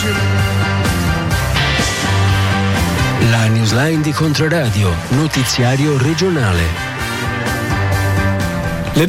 La newsline di Controradio, notiziario regionale. Le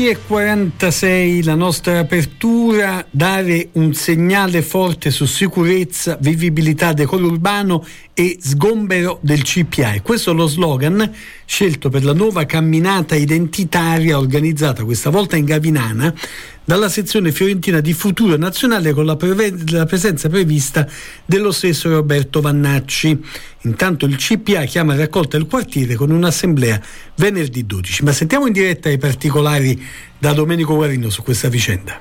12:46, la nostra apertura, dare un segnale forte su sicurezza, vivibilità, decoro urbano e sgombero del CPA. E questo è lo slogan scelto per la nuova camminata identitaria organizzata questa volta in Gavinana dalla sezione fiorentina di Futuro Nazionale, con la presenza prevista dello stesso Roberto Vannacci. Intanto il CPA chiama a raccolta il quartiere con un'assemblea venerdì 12. Ma sentiamo in diretta i particolari da Domenico Guarino su questa vicenda.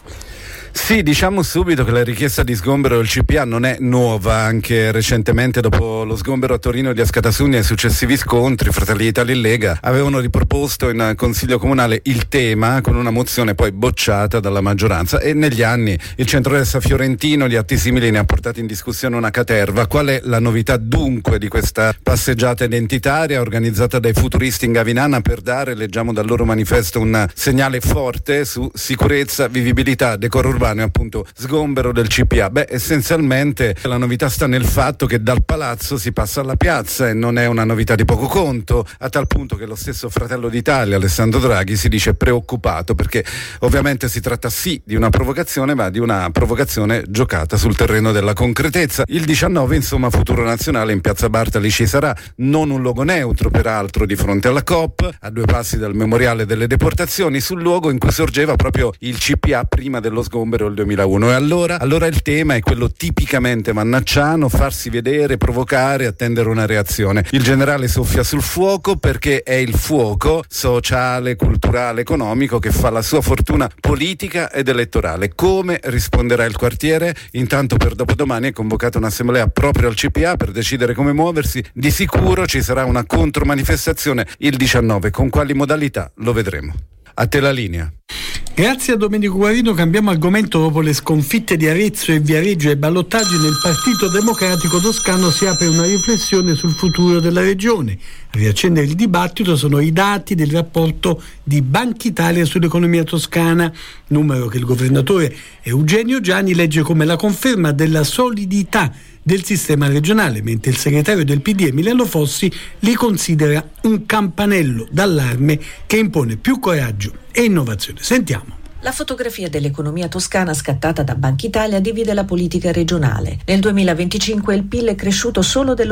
Sì, diciamo subito che la richiesta di sgombero del CPA non è nuova. Anche recentemente, dopo lo sgombero a Torino di Ascatasugna e successivi scontri, Fratelli d'Italia e Lega avevano riproposto in Consiglio Comunale il tema con una mozione poi bocciata dalla maggioranza, e negli anni il centrodestra fiorentino di atti simili ne ha portato in discussione una caterva. Qual è la novità dunque di questa passeggiata identitaria organizzata dai futuristi in Gavinana per dare, leggiamo dal loro manifesto, un segnale forte su sicurezza, vivibilità, decoro urbano e appunto sgombero del CPA? Essenzialmente la novità sta nel fatto che dal palazzo si passa alla piazza, e non è una novità di poco conto, a tal punto che lo stesso Fratello d'Italia, Alessandro Draghi, si dice preoccupato, perché ovviamente si tratta sì di una provocazione, ma di una provocazione giocata sul terreno della concretezza. Il 19, insomma, Futuro Nazionale in piazza Bartali ci sarà, non un luogo neutro peraltro, di fronte alla COP, a 2 passi dal memoriale delle deportazioni, sul luogo in cui sorgeva proprio il CPA prima dello sgombero il 2001. E allora il tema è quello tipicamente vannacciano: farsi vedere, provocare, attendere una reazione. Il generale soffia sul fuoco, perché è il fuoco sociale, culturale, economico che fa la sua fortuna politica ed elettorale. Come risponderà il quartiere? Intanto per dopodomani è convocata un'assemblea proprio al CPA per decidere come muoversi. Di sicuro ci sarà una contromanifestazione il 19. Con quali modalità lo vedremo. A te la linea. Grazie a Domenico Guarino. Cambiamo argomento. Dopo le sconfitte di Arezzo e Viareggio ai ballottaggi, nel Partito Democratico toscano si apre una riflessione sul futuro della regione. A riaccendere il dibattito sono i dati del rapporto di Banca Italia sull'economia toscana, numero che il governatore Eugenio Giani legge come la conferma della solidità del sistema regionale, mentre il segretario del PD Emiliano Fossi li considera un campanello d'allarme che impone più coraggio e innovazione. Sentiamo. La fotografia dell'economia toscana scattata da Banca Italia divide la politica regionale. Nel 2025 il PIL è cresciuto solo dello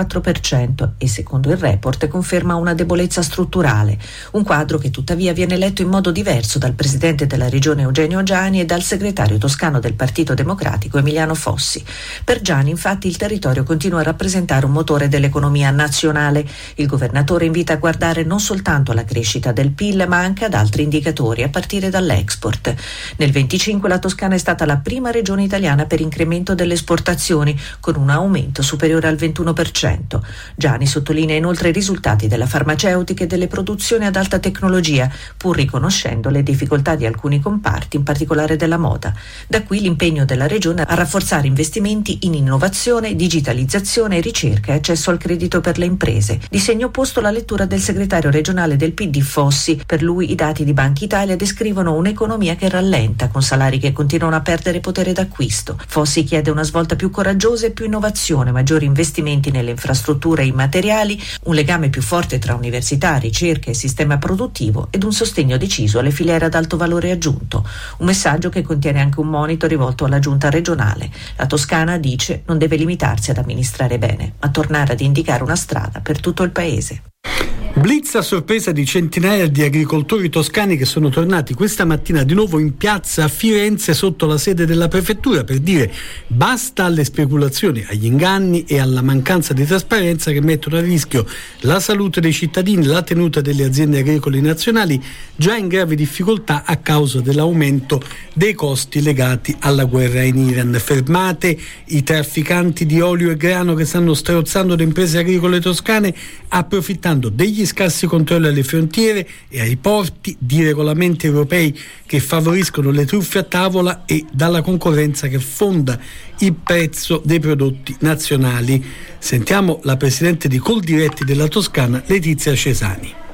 0,4% e secondo il report conferma una debolezza strutturale, un quadro che tuttavia viene letto in modo diverso dal presidente della regione Eugenio Giani e dal segretario toscano del Partito Democratico Emiliano Fossi. Per Giani, infatti, il territorio continua a rappresentare un motore dell'economia nazionale. Il governatore invita a guardare non soltanto alla crescita del PIL, ma anche ad altri indicatori, a partire dall'export. Nel 25 la Toscana è stata la prima regione italiana per incremento delle esportazioni, con un aumento superiore al 21%. Giani sottolinea inoltre i risultati della farmaceutica e delle produzioni ad alta tecnologia, pur riconoscendo le difficoltà di alcuni comparti, in particolare della moda. Da qui l'impegno della regione a rafforzare investimenti in innovazione, digitalizzazione, ricerca e accesso al credito per le imprese. Di segno opposto la lettura del segretario regionale del PD Fossi. Per lui i dati di Banca Italia descrivono un'economia che rallenta, con salari che continuano a perdere potere d'acquisto. Fossi chiede una svolta più coraggiosa e più innovazione, maggiori investimenti nelle infrastrutture immateriali, un legame più forte tra università, ricerca e sistema produttivo ed un sostegno deciso alle filiere ad alto valore aggiunto. Un messaggio che contiene anche un monito rivolto alla giunta regionale. La Toscana, dice, non deve limitarsi ad amministrare bene, ma tornare ad indicare una strada per tutto il paese. Blitz a sorpresa di centinaia di agricoltori toscani che sono tornati questa mattina di nuovo in piazza a Firenze sotto la sede della prefettura per dire basta alle speculazioni, agli inganni e alla mancanza di trasparenza che mettono a rischio la salute dei cittadini, la tenuta delle aziende agricole nazionali già in grave difficoltà a causa dell'aumento dei costi legati alla guerra in Iran. Fermate i trafficanti di olio e grano che stanno strozzando le imprese agricole toscane approfittando degli scarsi controlli alle frontiere e ai porti, di regolamenti europei che favoriscono le truffe a tavola e dalla concorrenza che fonda il prezzo dei prodotti nazionali. Sentiamo la presidente di Coldiretti della Toscana, Letizia Cesani.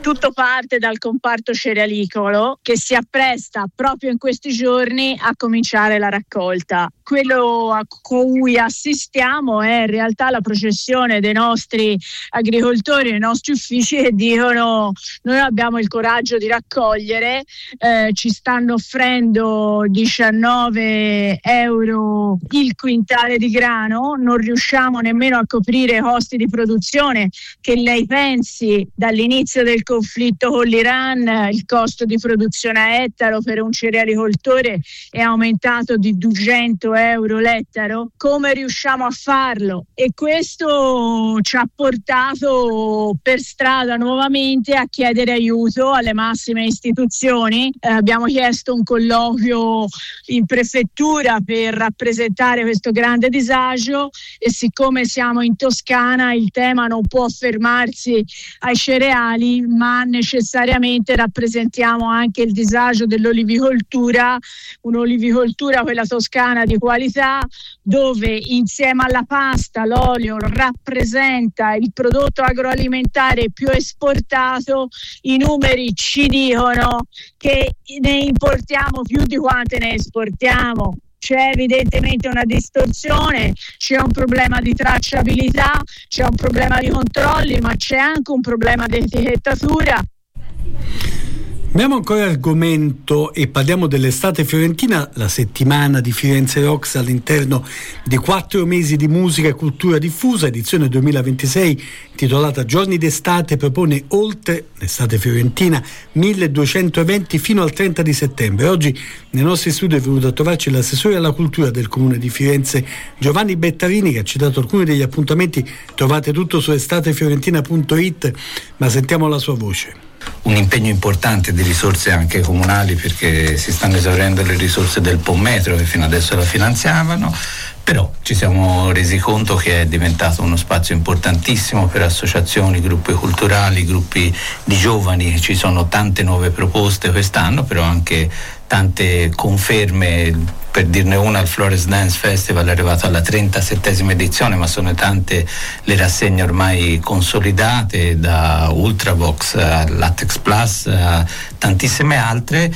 Tutto parte dal comparto cerealicolo che si appresta proprio in questi giorni a cominciare la raccolta. Quello a cui assistiamo è in realtà la processione dei nostri agricoltori nei nostri uffici che dicono: noi abbiamo il coraggio di raccogliere, ci stanno offrendo 19 euro il quintale di grano, non riusciamo nemmeno a coprire i costi di produzione che lei pensi dall'inizio del conflitto con l'Iran il costo di produzione a ettaro per un cerealicoltore è aumentato di 200 euro l'ettaro. Come riusciamo a farlo? E questo ci ha portato per strada nuovamente a chiedere aiuto alle massime istituzioni. Abbiamo chiesto un colloquio in prefettura per rappresentare questo grande disagio e siccome siamo in Toscana il tema non può fermarsi ai cereali, ma necessariamente rappresentiamo anche il disagio dell'olivicoltura, un'olivicoltura quella toscana di qualità, dove insieme alla pasta l'olio rappresenta il prodotto agroalimentare più esportato. I numeri ci dicono che ne importiamo più di quante ne esportiamo. C'è evidentemente una distorsione, c'è un problema di tracciabilità, c'è un problema di controlli, ma c'è anche un problema di etichettatura. Abbiamo ancora argomento e parliamo dell'estate fiorentina, la settimana di Firenze Rocks all'interno di 4 mesi di musica e cultura diffusa, edizione 2026 intitolata Giorni d'estate, propone oltre l'estate fiorentina 1200 eventi fino al 30 di settembre. Oggi nei nostri studi è venuto a trovarci l'assessore alla cultura del comune di Firenze Giovanni Bettarini, che ha citato alcuni degli appuntamenti. Trovate tutto su estatefiorentina.it, ma sentiamo la sua voce. Un impegno importante di risorse anche comunali, perché si stanno esaurendo le risorse del Pommetro che fino adesso la finanziavano, però ci siamo resi conto che è diventato uno spazio importantissimo per associazioni, gruppi culturali, gruppi di giovani. Ci sono tante nuove proposte quest'anno, però anche tante conferme. Per dirne una, il Flores Dance Festival è arrivato alla 37esima edizione, ma sono tante le rassegne ormai consolidate, da Ultravox a Latex Plus a tantissime altre,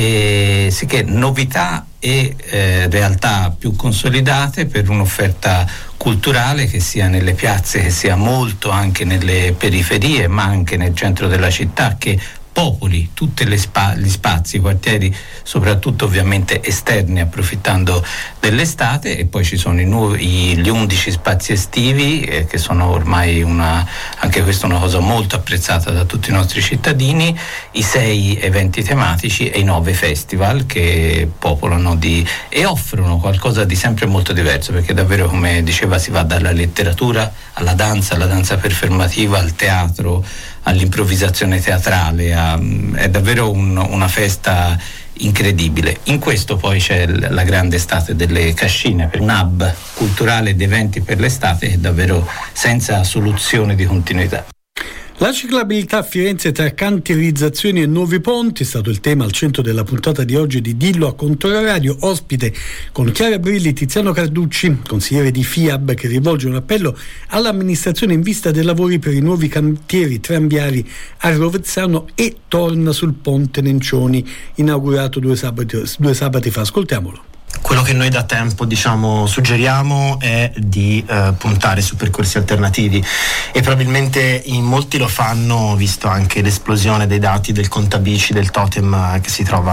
e sì che novità e realtà più consolidate per un'offerta culturale che sia nelle piazze, che sia molto anche nelle periferie, ma anche nel centro della città, che popoli tutti gli spazi, i quartieri, soprattutto ovviamente esterni, approfittando dell'estate. E poi ci sono gli 11 spazi estivi che sono ormai anche questa una cosa molto apprezzata da tutti i nostri cittadini, i 6 eventi tematici e i 9 festival che popolano e offrono qualcosa di sempre molto diverso, perché davvero, come diceva, si va dalla letteratura alla danza performativa, al teatro, all'improvvisazione teatrale, è davvero una festa incredibile. In questo poi c'è la grande estate delle cascine, un hub culturale di eventi per l'estate che è davvero senza soluzione di continuità. La ciclabilità a Firenze tra cantierizzazioni e nuovi ponti è stato il tema al centro della puntata di oggi di Dillo a Controradio. Ospite con Chiara Brilli Tiziano Carducci, consigliere di FIAB, che rivolge un appello all'amministrazione in vista dei lavori per i nuovi cantieri tranviari a Rovezzano e torna sul ponte Nencioni, inaugurato 2 sabati fa. Ascoltiamolo. Quello che noi da tempo suggeriamo è di puntare su percorsi alternativi, e probabilmente in molti lo fanno, visto anche l'esplosione dei dati del contabici del totem che si trova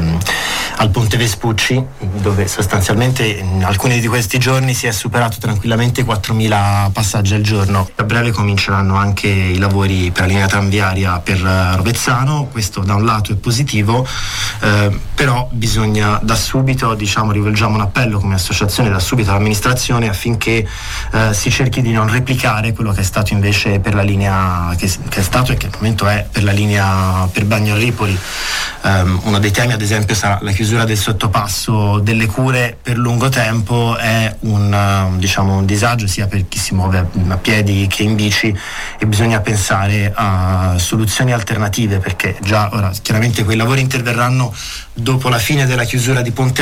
al Ponte Vespucci, dove sostanzialmente in alcuni di questi giorni si è superato tranquillamente 4.000 passaggi al giorno. A breve cominceranno anche i lavori per la linea tranviaria per Rovezzano. Questo da un lato è positivo, però bisogna da subito, rivolgiamo un appello come associazione da subito all'amministrazione affinché si cerchi di non replicare quello che è stato invece per la linea che è stato e che al momento è per la linea per Bagnoli-Ripoli. Uno dei temi ad esempio sarà la chiusura del sottopasso delle Cure per lungo tempo. È un disagio sia per chi si muove a piedi che in bici, e bisogna pensare a soluzioni alternative, perché già ora chiaramente quei lavori interverranno dopo la fine della chiusura di Ponte Alpino,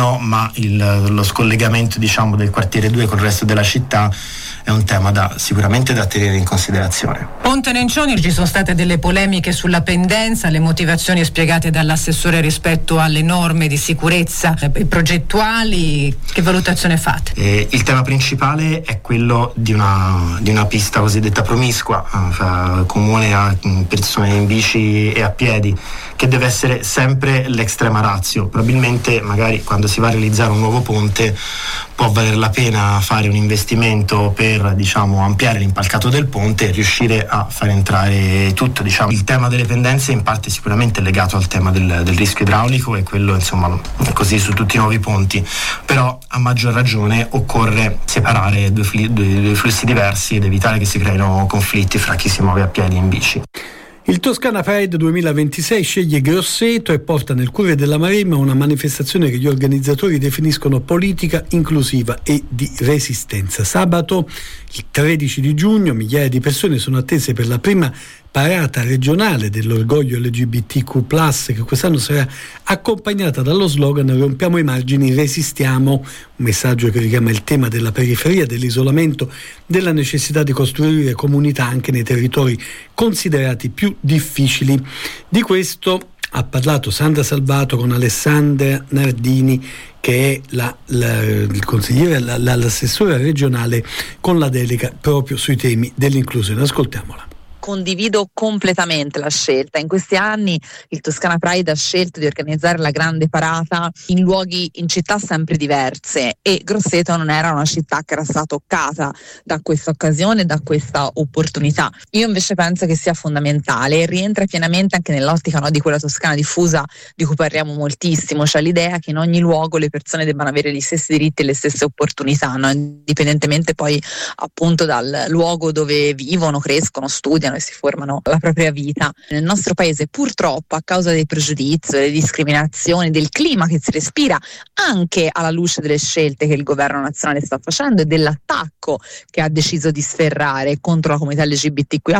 no, ma lo scollegamento, diciamo, del quartiere 2 col resto della città è un tema sicuramente da tenere in considerazione. Ponte Nencioni, ci sono state delle polemiche sulla pendenza, le motivazioni spiegate dall'assessore rispetto alle norme di sicurezza progettuali, che valutazione fate? Il tema principale è quello di una pista cosiddetta promiscua, comune a persone in bici e a piedi, che deve essere sempre l'extrema ratio. Probabilmente magari quando si va a realizzare un nuovo ponte può valer la pena fare un investimento per, diciamo, ampliare l'impalcato del ponte e riuscire a far entrare tutto, diciamo. Il tema delle pendenze in parte sicuramente è legato al tema del rischio idraulico, e quello, insomma, è così su tutti i nuovi ponti, però a maggior ragione occorre separare due flussi diversi ed evitare che si creino conflitti fra chi si muove a piedi e in bici. Il Toscana Pride 2026 sceglie Grosseto e porta nel cuore della Maremma una manifestazione che gli organizzatori definiscono politica, inclusiva e di resistenza. Sabato, il 13 di giugno, migliaia di persone sono attese per la prima parata regionale dell'orgoglio LGBTQ+, che quest'anno sarà accompagnata dallo slogan "Rompiamo i margini, resistiamo", un messaggio che richiama il tema della periferia, dell'isolamento, della necessità di costruire comunità anche nei territori considerati più difficili. Di questo ha parlato Sandra Salvato con Alessandra Nardini, che è il consigliere, l'assessore regionale con la delega proprio sui temi dell'inclusione. Ascoltiamola. Condivido completamente la scelta. In questi anni il Toscana Pride ha scelto di organizzare la grande parata in città sempre diverse, e Grosseto non era una città che era stata toccata da questa occasione, da questa opportunità. Io invece penso che sia fondamentale e rientra pienamente anche nell'ottica, no, di quella Toscana diffusa di cui parliamo moltissimo, cioè l'idea che in ogni luogo le persone debbano avere gli stessi diritti e le stesse opportunità, no? Indipendentemente poi appunto dal luogo dove vivono, crescono, studiano e si formano la propria vita. Nel nostro paese, purtroppo, a causa dei pregiudizi, delle discriminazioni, del clima che si respira, anche alla luce delle scelte che il governo nazionale sta facendo e dell'attacco che ha deciso di sferrare contro la comunità LGBTQIA+,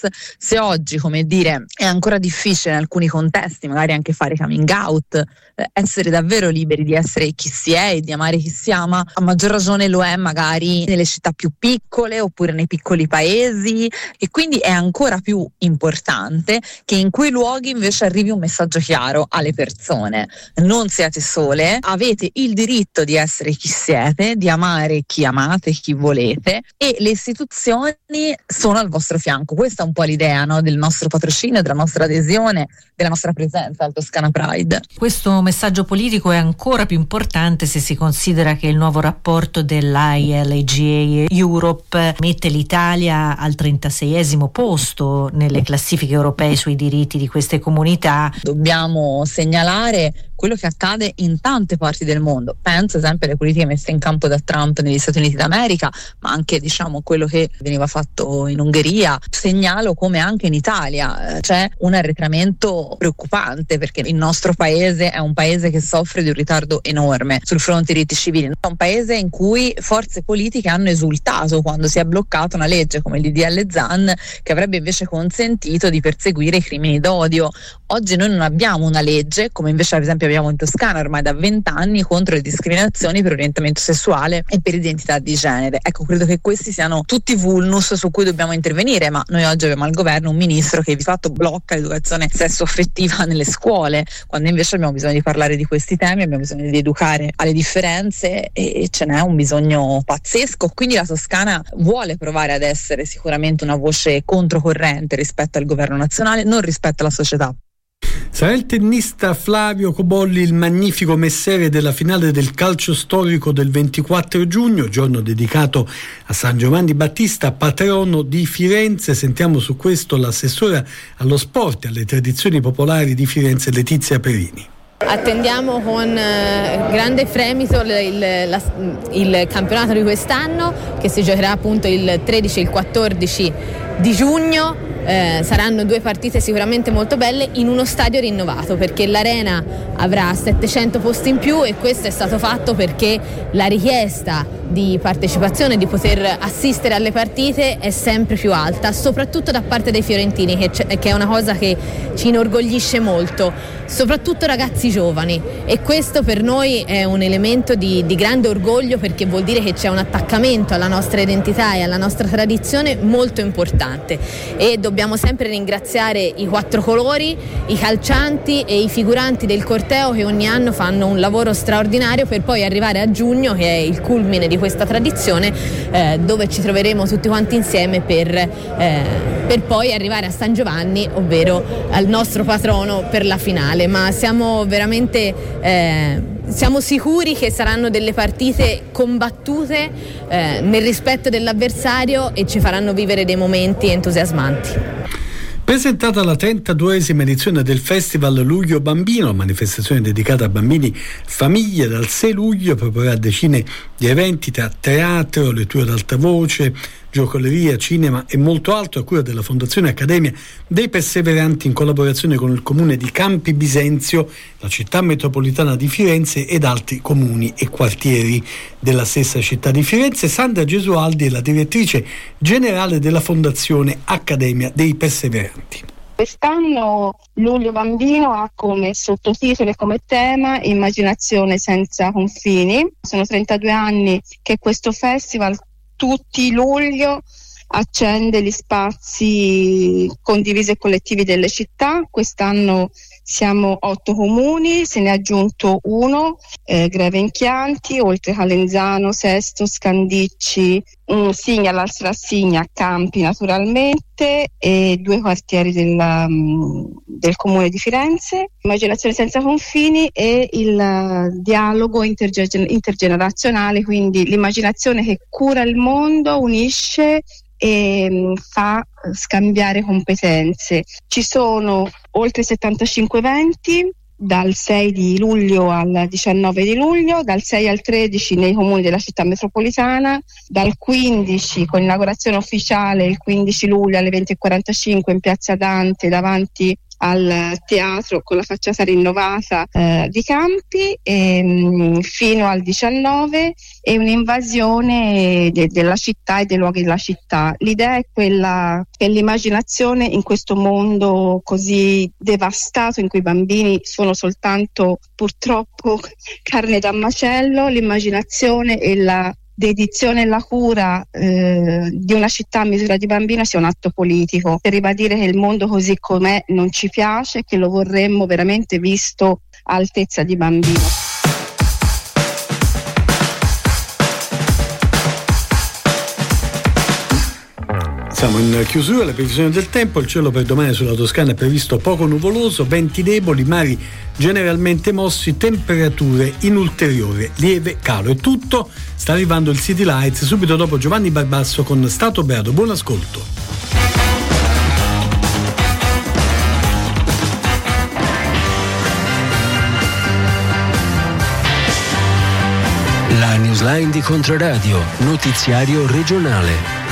se oggi, come dire, è ancora difficile in alcuni contesti magari anche fare coming out, essere davvero liberi di essere chi si è e di amare chi si ama, a maggior ragione lo è magari nelle città più piccole oppure nei piccoli paesi, e quindi è ancora più importante che in quei luoghi invece arrivi un messaggio chiaro alle persone: non siete sole, avete il diritto di essere chi siete, di amare chi amate, chi volete, e le istituzioni sono al vostro fianco. Questa è un po' l'idea, no, del nostro patrocinio, della nostra adesione, della nostra presenza al Toscana Pride. Questo messaggio politico è ancora più importante se si considera che il nuovo rapporto dell'ILGA Europe mette l'Italia al 36esimo posto nelle classifiche europee sui diritti di queste comunità. Dobbiamo segnalare quello che accade in tante parti del mondo. Penso esempio alle politiche messe in campo da Trump negli Stati Uniti d'America, ma anche, diciamo, quello che veniva fatto in Ungheria. Segnalo come anche in Italia c'è un arretramento preoccupante, perché il nostro paese è un paese che soffre di un ritardo enorme sul fronte dei diritti civili. È un paese in cui forze politiche hanno esultato quando si è bloccata una legge come il DDL Zan, che avrebbe invece consentito di perseguire i crimini d'odio. Oggi noi non abbiamo una legge, come invece ad esempio abbiamo in Toscana ormai da 20 anni, contro le discriminazioni per orientamento sessuale e per identità di genere. Ecco, credo che questi siano tutti vulnus su cui dobbiamo intervenire, ma noi oggi abbiamo al governo un ministro che di fatto blocca l'educazione sessuo-affettiva nelle scuole, quando invece abbiamo bisogno di parlare di questi temi, abbiamo bisogno di educare alle differenze, e ce n'è un bisogno pazzesco. Quindi la Toscana vuole provare ad essere sicuramente una voce controcorrente rispetto al governo nazionale, non rispetto alla società. Sarà il tennista Flavio Cobolli il magnifico mestiere della finale del calcio storico del 24 giugno, giorno dedicato a San Giovanni Battista, patrono di Firenze. Sentiamo su questo l'assessora allo sport e alle tradizioni popolari di Firenze, Letizia Perini. Attendiamo con grande fremito il campionato di quest'anno, che si giocherà appunto il 13 e il 14 di giugno. Saranno 2 partite sicuramente molto belle in uno stadio rinnovato, perché l'Arena avrà 700 posti in più, e questo è stato fatto perché la richiesta di partecipazione, di poter assistere alle partite è sempre più alta, soprattutto da parte dei fiorentini, che è una cosa che ci inorgoglisce molto, soprattutto ragazzi giovani, e questo per noi è un elemento di grande orgoglio, perché vuol dire che c'è un attaccamento alla nostra identità e alla nostra tradizione molto importante, e dobbiamo sempre ringraziare i 4 colori, i calcianti e i figuranti del corteo, che ogni anno fanno un lavoro straordinario per poi arrivare a giugno, che è il culmine di questa tradizione, dove ci troveremo tutti quanti insieme per poi arrivare a San Giovanni, ovvero al nostro patrono, per la finale. Ma siamo veramente siamo sicuri che saranno delle partite combattute nel rispetto dell'avversario, e ci faranno vivere dei momenti entusiasmanti. Presentata la 32esima edizione del Festival Luglio Bambino, manifestazione dedicata a bambini, famiglie, dal 6 luglio proporrà decine di eventi tra teatro, lettura ad alta voce, giocoleria, cinema e molto altro, a cura della Fondazione Accademia dei Perseveranti, in collaborazione con il comune di Campi Bisenzio, la città metropolitana di Firenze ed altri comuni e quartieri della stessa città di Firenze. Sandra Gesualdi è la direttrice generale della Fondazione Accademia dei Perseveranti. Quest'anno Luglio Bambino ha come sottotitolo e come tema Immaginazione senza confini. Sono 32 anni che questo festival tutti luglio accende gli spazi condivisi e collettivi delle città. Quest'anno siamo 8 comuni, se ne è aggiunto uno, Greve in Chianti, oltre Calenzano, Sesto, Scandicci, Signa, l'Alstra Signa, Campi naturalmente, e 2 quartieri del comune di Firenze. Immaginazione senza confini e il dialogo intergenerazionale, quindi l'immaginazione che cura il mondo, unisce e fa scambiare competenze. Ci sono oltre 75 eventi dal 6 di luglio al 19 di luglio, dal 6 al 13 nei comuni della città metropolitana, dal 15 con inaugurazione ufficiale il 15 luglio alle 20:45 in Piazza Dante davanti al teatro con la facciata rinnovata di Campi, fino al 19, e un'invasione della città e dei luoghi della città. L'idea è quella che l'immaginazione in questo mondo così devastato, in cui i bambini sono soltanto purtroppo carne da macello, l'immaginazione e la dedizione e la cura di una città a misura di bambino sia un atto politico, per ribadire che il mondo così com'è non ci piace, che lo vorremmo veramente visto a altezza di bambino. Siamo in chiusura, le previsioni del tempo. Il cielo per domani sulla Toscana è previsto poco nuvoloso, venti deboli, mari generalmente mossi, temperature in ulteriore lieve calo. È tutto, sta arrivando il City Lights subito dopo Giovanni Barbasso con Stato Beato. Buon ascolto. La newsline di Controradio, notiziario regionale.